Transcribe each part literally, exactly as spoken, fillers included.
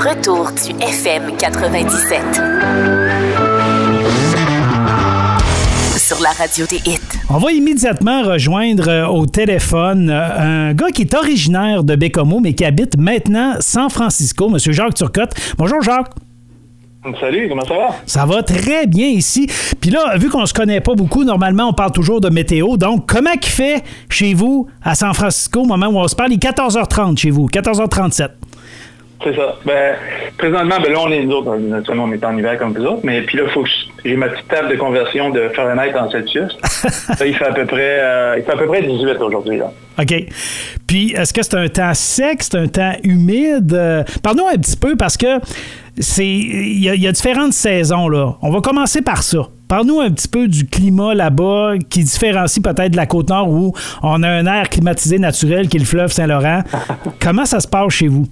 retour du F M quatre-vingt-dix-sept. Sur la radio des hits. On va immédiatement rejoindre au téléphone un gars qui est originaire de Bécomo, mais qui habite maintenant San Francisco, M. Jacques Turcotte. Bonjour, Jacques. Salut, comment ça va? Ça va très bien ici. Puis là, vu qu'on se connaît pas beaucoup, normalement, on parle toujours de météo. Donc, comment il fait chez vous à San Francisco au moment où on se parle? Il est quatorze heures trente chez vous, quatorze heures trente-sept. C'est ça. Ben, présentement, ben là, on est, nous autres, naturellement, on est en hiver comme vous autres, mais puis là, il faut que j'ai ma petite table de conversion de Fahrenheit en Celsius. Là, il fait à peu près, euh, il fait à peu près dix-huit aujourd'hui, là. OK. Puis, est-ce que c'est un temps sec, c'est un temps humide? Euh, Parle-nous un petit peu, parce que c'est, il y, y a différentes saisons, là. On va commencer par ça. Parle-nous un petit peu du climat là-bas qui différencie peut-être de la Côte-Nord où on a un air climatisé naturel qui est le fleuve Saint-Laurent. Comment ça se passe chez vous?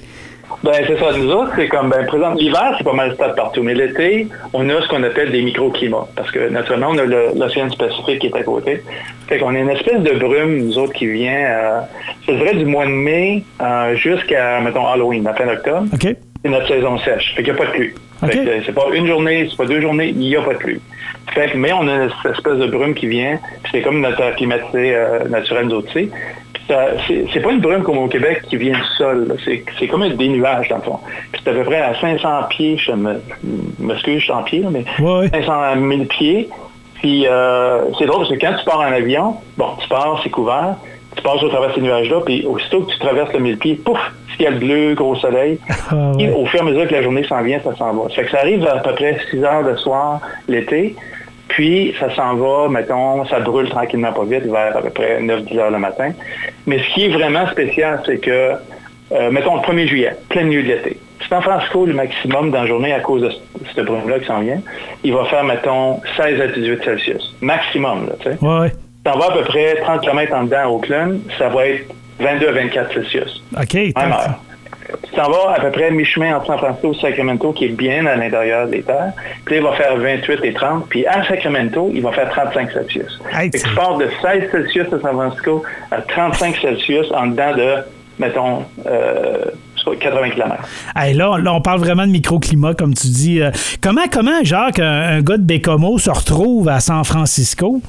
Ben c'est ça, nous autres, c'est comme, ben présent, l'hiver, c'est pas mal stable partout, mais l'été, on a ce qu'on appelle des microclimats, parce que naturellement, on a le, l'océan Pacifique qui est à côté. Fait qu'on a une espèce de brume, nous autres, qui vient, euh, je dirais, du mois de mai euh, jusqu'à, mettons, Halloween, à fin octobre. OK. C'est notre saison sèche, fait qu'il n'y a pas de pluie. Okay. Fait que c'est pas une journée, c'est pas deux journées, il n'y a pas de pluie. Fait que, mais on a cette espèce de brume qui vient, puis c'est comme notre air climatisé euh, naturel, nous autres, tu sais. C'est, c'est pas une brume comme au Québec qui vient du sol. C'est, c'est comme des nuages, dans le fond. Puis c'est à peu près à cinq cents pieds, je me, m'excuse, je suis en pied, là, mais ouais. cinq cent mille pieds. Puis euh, c'est drôle parce que quand tu pars en avion, bon, tu pars, c'est couvert, tu passes au travers de ces nuages-là, puis aussitôt que tu traverses le mille pieds, pouf, ciel bleu, gros soleil. Ah, ouais. Et au fur et à mesure que la journée s'en vient, ça s'en va. Ça fait que ça arrive à, à peu près six heures le soir, l'été. Puis, ça s'en va, mettons, ça brûle tranquillement pas vite vers à peu près neuf dix heures le matin. Mais ce qui est vraiment spécial, c'est que, euh, mettons, le premier juillet, plein milieu de l'été. San Francisco, le maximum dans la journée, à cause de cette brume-là qui s'en vient, il va faire, mettons, seize à dix-huit Celsius. Maximum, là, tu sais. Ouais. Ça va à peu près trente kilomètres en dedans à Oakland, ça va être vingt-deux à vingt-quatre Celsius. OK. Même heure. Tu t'en vas à peu près mi-chemin entre San Francisco et Sacramento, qui est bien à l'intérieur des terres. Puis là, il va faire vingt-huit et trente. Puis à Sacramento, il va faire trente-cinq Celsius. Hey, tu pars de seize Celsius à San Francisco à trente-cinq Celsius en dedans de, mettons, euh, quatre-vingts kilomètres. Hey, là, là, on parle vraiment de microclimat, comme tu dis. Euh, comment, comment, Jacques, un, un gars de Bécomo se retrouve à San Francisco?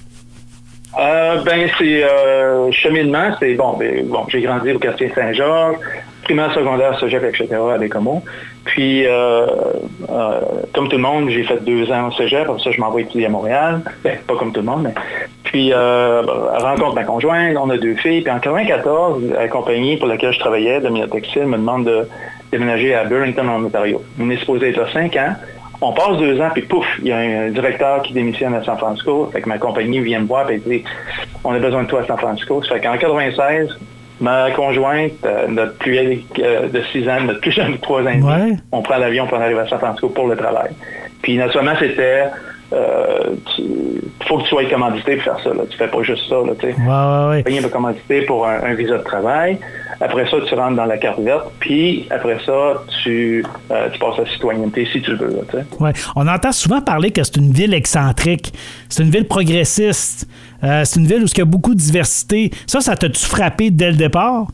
Euh, ben, c'est euh, cheminement, c'est bon, ben, bon, j'ai grandi au quartier Saint-Georges, primaire, secondaire, cégep, et cetera à Bécomo. Puis, euh, euh, comme tout le monde, j'ai fait deux ans au cégep, après ça, je m'envoie étudier à Montréal. Ben, pas comme tout le monde, mais... Puis, euh, rencontre ma conjointe, on a deux filles. Puis en quatre-vingt-quatorze, la compagnie pour laquelle je travaillais, Domina Textile, me demande de déménager à Burlington, en Ontario. On est supposé être là cinq ans. On passe deux ans, puis pouf, il y a un directeur qui démissionne à San Francisco. Fait que ma compagnie vient me voir et dit « On a besoin de toi à San Francisco ». Ça fait qu'en quatre-vingt-seize, ma conjointe, euh, notre plus vieille euh, de six ans, notre plus jeune de trois ans, ouais. on prend l'avion pour arriver à San Francisco pour le travail. Puis naturellement, c'était... Euh, il faut que tu sois commandité pour faire ça. Là. Tu fais pas juste ça. Là, tu sais. Ouais, ouais, ouais. Tu es commandité pour un, un visa de travail. Après ça, tu rentres dans la carte verte. Puis après ça, tu, euh, tu passes à la citoyenneté si tu le veux. Là, tu sais. Ouais. On entend souvent parler que c'est une ville excentrique. C'est une ville progressiste. Euh, c'est une ville où il y a beaucoup de diversité. Ça, ça t'a-tu frappé dès le départ?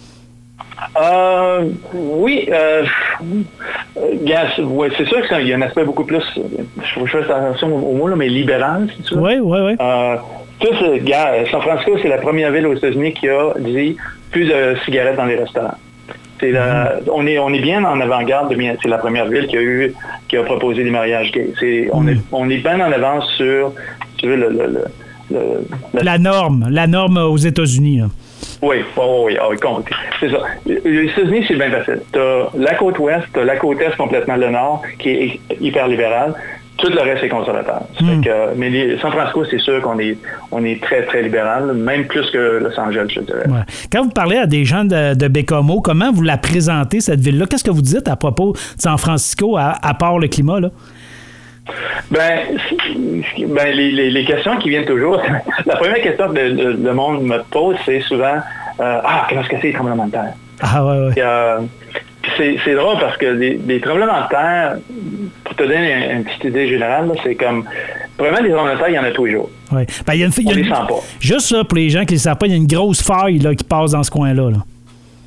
Euh, oui, euh, euh, ouais, c'est sûr qu'il y a un aspect beaucoup plus, je fais attention au mot, là, mais libéral, si tu veux. Oui, oui, oui. Euh, tout, gars, San Francisco, c'est la première ville aux États-Unis qui a dit plus de cigarettes dans les restaurants. C'est la, mm-hmm. on, est, on est bien en avant-garde, de, c'est la première ville qui a eu, qui a proposé les mariages gays. C'est, on, mm. est, on est bien en avance sur, si tu veux, le, le, le, le, le la norme, la norme aux États-Unis. Là. Oui, oh, oui, oh, oui, c'est ça. Les États-Unis, c'est bien facile. Tu as la côte ouest, tu as la côte est complètement le nord, qui est hyper libéral. Tout le reste est conservateur. Mm. Fait que, mais les, San Francisco, c'est sûr qu'on est, on est très, très libéral, même plus que Los Angeles, je dirais. Ouais. Quand vous parlez à des gens de, de Bécomo, comment vous la présentez, cette ville-là? Qu'est-ce que vous dites à propos de San Francisco, à, à part le climat, là? Ben, ben les, les, les questions qui viennent toujours, la première question que le, le, le monde me pose, c'est souvent euh, « Ah, qu'est-ce que c'est les tremblements de terre? » Ah, ouais, ouais. Et, euh, c'est, c'est drôle parce que les, les tremblements de terre, pour te donner une, une petite idée générale, là, c'est comme, vraiment, les tremblements de terre, il y en a tous les jours. Oui. Ben, y a une, On y a les une, sent pas. Juste ça, pour les gens qui ne le savent pas, il y a une grosse faille là, qui passe dans ce coin-là. Là.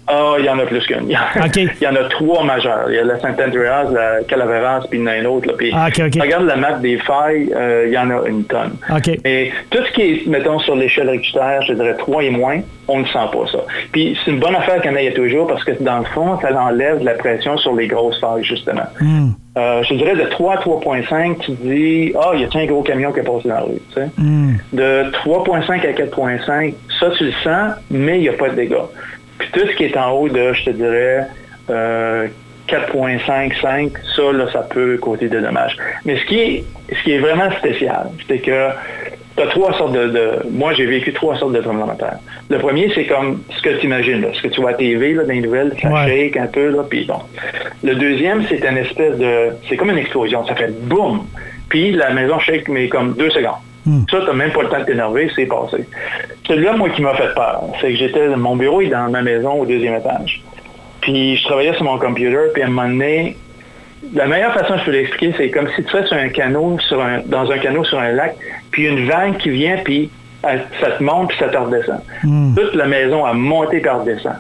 Ah, il y en a plus qu'une. Il y, a, okay. il y en a trois majeurs. Il y a la Saint-Andreas, la Calaveras, puis il y en a une autre. Là. Puis, ah, okay, okay. regarde la map des failles, euh, il y en a une tonne. Okay. Et tout ce qui est, mettons, sur l'échelle Richter, je dirais trois et moins, on ne sent pas ça. Puis c'est une bonne affaire qu'il y en ait toujours parce que dans le fond, ça enlève de la pression sur les grosses failles, justement. Mm. Euh, je dirais de trois à trois virgule cinq, tu dis « Ah, oh, y a-t-il un gros camion qui est passé dans la rue? » tu sais? Mm. De trois virgule cinq à quatre virgule cinq, ça, tu le sens, mais il n'y a pas de dégâts. Puis tout ce qui est en haut de, je te dirais, euh, quatre virgule cinq, cinq, ça, là, ça peut causer des dommages. Mais ce qui est, ce qui est vraiment spécial, c'est que tu as trois sortes de, de... Moi, j'ai vécu trois sortes de tremblements de terre. Le premier, c'est comme ce que tu imagines, là, ce que tu vois à T V, là, dans les nouvelles, ça ouais. shake un peu, là, puis bon. Le deuxième, c'est une espèce de... C'est comme une explosion, ça fait boum! Puis la maison shake, mais comme deux secondes. Mm. Ça, tu n'as même pas le temps de t'énerver, c'est passé. Celui-là, moi, qui m'a fait peur, c'est que j'étais... Mon bureau est dans ma maison au deuxième étage. Puis je travaillais sur mon computer, puis à un moment donné, la meilleure façon que je peux l'expliquer, c'est comme si tu fais sur un canot, sur un, dans un canot sur un lac, puis une vague qui vient, puis elle, ça te monte, puis ça te redescend. Mm. Toute la maison a monté, puis redescend.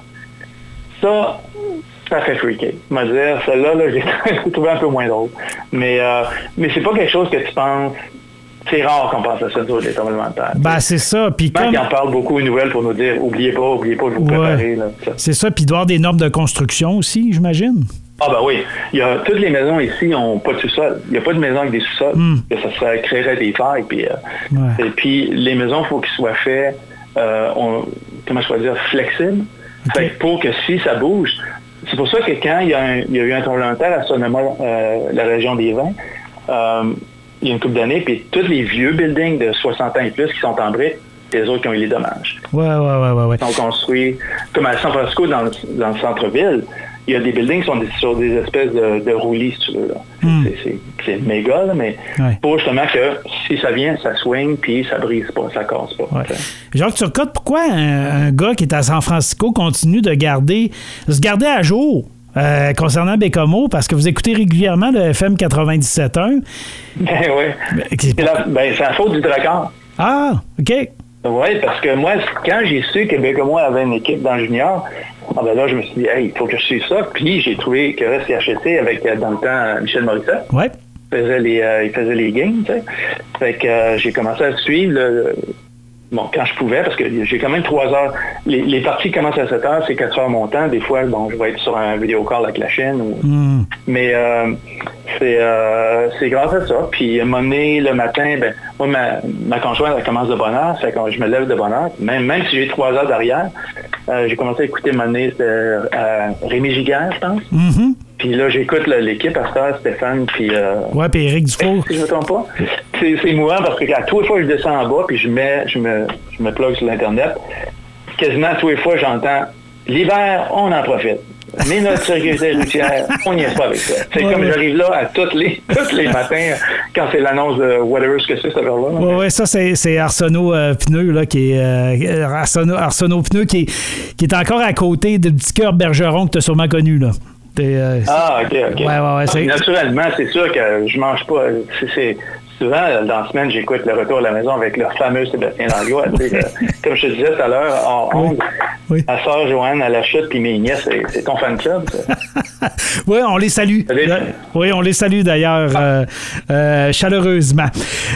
Ça, ça fait freaker. Je vais dire, celle-là, là, j'ai trouvé un peu moins drôle. Mais, euh, mais c'est pas quelque chose que tu penses... C'est rare qu'on pense à ça, les tremblements de terre. Ben, c'est ça. Puis comme... Ils en parlent beaucoup aux nouvelles pour nous dire, oubliez pas, oubliez pas de vous préparer. Ouais. Là, c'est ça. Puis il doit y avoir des normes de construction aussi, j'imagine. Ah ben oui. Il y a, toutes les maisons ici n'ont pas de sous-sol. Il n'y a pas de maison avec des sous-sols. Mm. Ça, ça créerait des failles. Puis, euh, ouais. Et puis, les maisons, il faut qu'ils soient faits, euh, on, comment je pourrais dire, flexibles. Okay. Fait que pour que si ça bouge, c'est pour ça que quand il y a, un, il y a eu un tremblement de terre à Sonoma, euh, la région des Vins, euh, il y a une couple d'années, puis tous les vieux buildings de soixante ans et plus qui sont en briques, c'est les autres qui ont eu les dommages. Ouais, ouais, ouais, ouais, ouais. Ils sont construits, comme à San Francisco, dans le, dans le centre-ville, il y a des buildings qui sont des, sur des espèces de, de roulis, si tu veux. Là. Mm. C'est, c'est, c'est méga, là, mais ouais. Pour justement que si ça vient, ça swing, puis ça brise pas, ça casse pas. Ouais. Jacques Turcotte, pourquoi un, un gars qui est à San Francisco continue de garder, de se garder à jour? Euh, concernant Bécomo, parce que vous écoutez régulièrement le F M quatre-vingt-dix-sept point un. Ben oui. C'est la, ben, c'est la faute du Drakkar. Ah, OK. Oui, parce que moi, quand j'ai su que Bécomo avait une équipe dans le junior, ah ben là, je me suis dit, hey, il faut que je suive ça. Puis j'ai trouvé que C H S C avec, dans le temps, Michel Morissette. Oui. Il faisait les, euh, il faisait les games, tu sais. Fait que euh, j'ai commencé à suivre le. Bon, quand je pouvais, parce que j'ai quand même trois heures. Les, les parties commencent à sept heures, c'est quatre heures mon temps. Des fois, bon, je vais être sur un vidéocall avec la chaîne. Ou... Mm. Mais euh, c'est, euh, c'est grâce à ça. Puis, à un moment donné, le matin, ben, moi, ma, ma conjointe, elle commence de bonne heure. Fait que je me lève de bonne heure. Même, même si j'ai trois heures derrière, euh, j'ai commencé à écouter à un moment donné, c'était euh, Rémi Giguère, je pense. Mm-hmm. Puis là, j'écoute là, l'équipe à cette heure, Stéphane, puis... Euh, ouais, puis Éric Dufour. Si je ne me trompe pas. C'est, c'est émouvant parce que à tous les fois que je descends en bas, puis je, mets, je, me, je me plug sur l'Internet, quasiment à tous les fois, j'entends « L'hiver, on en profite. Mais notre sécurité routière, on n'y est pas avec ça. » C'est ouais, comme ouais. J'arrive là à tous les, tous les matins quand c'est l'annonce de whatever ce que c'est, cette heure-là. Oui, ouais, ça, c'est, c'est Arsenault euh, Pneu, là, qui est... Euh, Arsenault, Arsenault Pneu, qui est, qui est encore à côté du petit cœur Bergeron que tu as sûrement connu, là. Euh, ah, OK, OK. Ouais, ouais, ouais, c'est... Naturellement, c'est sûr que je mange pas. C'est, c'est, souvent, dans la semaine, j'écoute le retour à la maison avec le fameux Sébastien Langlois. Comme je te disais tout à l'heure, en oui. oui. Ma soeur Joanne à la chute, puis mes nièces, c'est, c'est ton fan club, ça. Oui, on les salue. Salut. Oui, on les salue d'ailleurs ah. euh, euh, chaleureusement.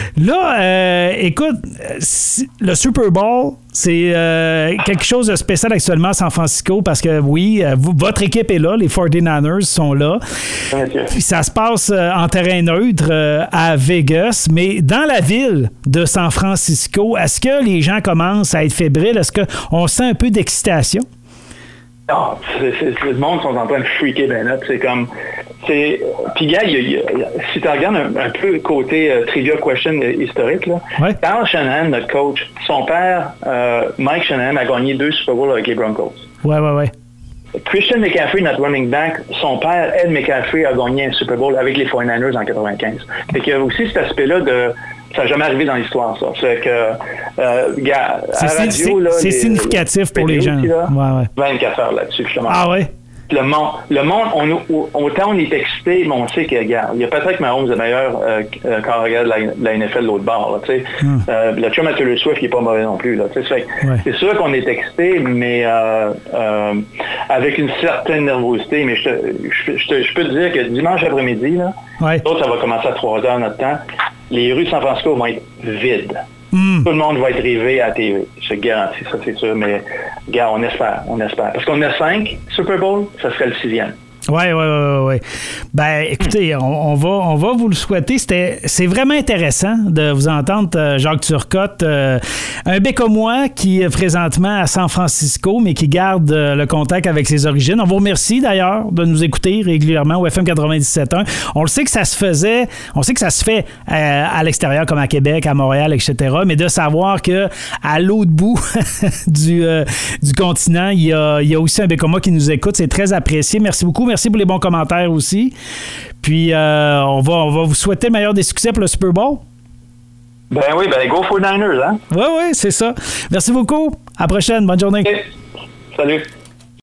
Là, euh, écoute, le Super Bowl, c'est euh, quelque chose de spécial actuellement à San Francisco parce que, oui, vous, votre équipe est là, les forty-niners sont là. Puis ça se passe euh, en terrain neutre euh, à Vegas, mais dans la ville de San Francisco, est-ce que les gens commencent à être fébriles? Est-ce qu'on sent un peu d'excitation? Non, c'est, c'est, c'est, le monde sont en train de freaker ben up. C'est comme... c'est Puis, gars, il y a, il y a, si tu regardes un, un peu côté euh, trivia question historique, là, ouais. Carl Shanahan, notre coach, son père, euh, Mike Shanahan, a gagné deux Super Bowls avec les Broncos. Ouais, ouais, ouais. Christian McCaffrey, notre running back, son père, Ed McCaffrey, a gagné un Super Bowl avec les forty-niners en quatre-vingt-quinze. Fait qu'il y a aussi cet aspect-là de... Ça n'a jamais arrivé dans l'histoire, ça. C'est que, euh, gars, c'est, à radio, c'est, là, c'est les, significatif pour les gens. Là, ouais, ouais. vingt-quatre heures là-dessus, justement. Ah ouais? Le monde, le monde on, autant on est excité, mais on sait que, regarde, il y a peut-être Mahomes le meilleur euh, quand on regarde la, la N F L de l'autre bord. Là, mm. euh, le chum à Taylor Swift, il n'est pas mauvais non plus. Là, fait, ouais. C'est sûr qu'on est excité, mais euh, euh, avec une certaine nervosité. Mais je, te, je, je, te, je peux te dire que dimanche après-midi, là, ouais. D'autres, ça va commencer à trois heures notre temps, les rues de San Francisco vont être vides. Mm. Tout le monde va être rivé à la T V. Je te garantis, ça c'est sûr, mais gars, on espère, on espère. Parce qu'on a cinq Super Bowl, ça serait le sixième. Oui, oui, oui, oui. Ben, écoutez, on, on, va, on va vous le souhaiter. C'était, c'est vraiment intéressant de vous entendre, euh, Jacques Turcotte, euh, un Bécomois qui est présentement à San Francisco, mais qui garde euh, le contact avec ses origines. On vous remercie d'ailleurs de nous écouter régulièrement au F M quatre-vingt-dix-sept point un. On le sait que ça se faisait, on sait que ça se fait euh, à l'extérieur comme à Québec, à Montréal, et cetera. Mais de savoir que à l'autre bout du, euh, du continent, il y a, il y a aussi un Bécomois qui nous écoute. C'est très apprécié. Merci beaucoup. Merci pour les bons commentaires aussi. Puis, euh, on, va, on va vous souhaiter le meilleur des succès pour le Super Bowl. Ben oui, ben go for Niners, hein? Oui, oui, c'est ça. Merci beaucoup. À la prochaine. Bonne journée. Okay. Salut.